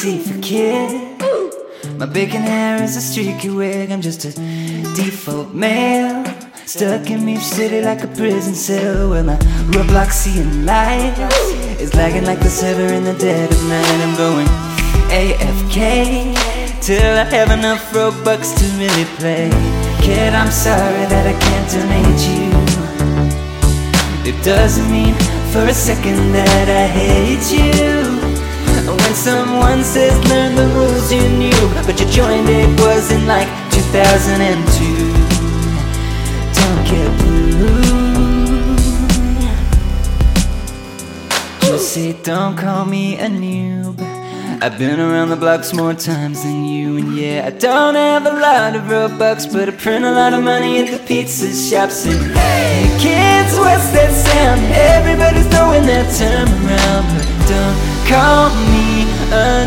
ABC for kid. My bacon hair is a streaky wig. I'm just a default male, stuck in Meep City like a prison cell, where my Robloxian life is lagging like the server in the dead of night. I'm going AFK till I have enough Robux to really play. Kid, I'm sorry that I can't donate you. It doesn't mean for a second that I hate you. When someone says learn the rules you knew, but you joined it was in like 2002. Don't get blue. Just say don't call me a noob. I've been around the blocks more times than you. And yeah, I don't have a lot of Robux, but I print a lot of money at the pizza shops. And hey kids, what's that sound? Everybody's throwing that term around, but don't call me a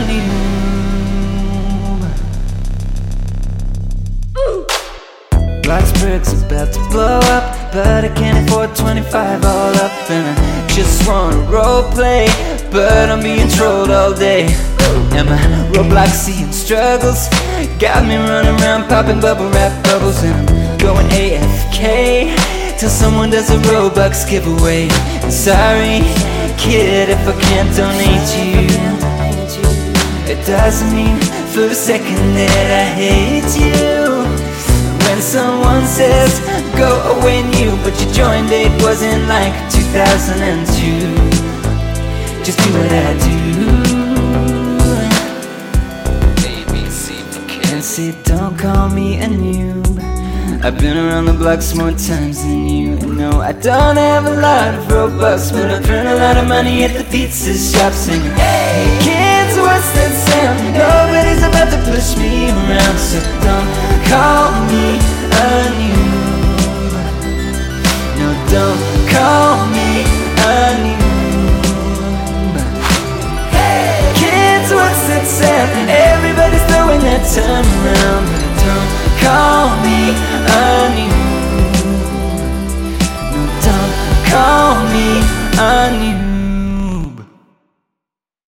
noob. Bloxburg's about to blow up, but I can't afford 25 all up. And I just wanna roleplay, but I'm being trolled all day. And my Robloxian struggles got me running around popping bubble wrap bubbles. And I'm going AFK till someone does a Robux giveaway. And sorry kid if I can't donate you. It doesn't mean for a second that I hate you. When someone says go away new, but your join date was in like 2002. Just do what I do. And say don't call me a noob. I've been around the blocks more times than you. And no, I don't have a lot of Robux, but I print a lot of money at the pizza shop singing hey kids, what's that sound? Nobody's about to push me around, so don't call me a noob. No, don't call me a noob. Hey kids, what's that sound? Everybody's throwing that time around.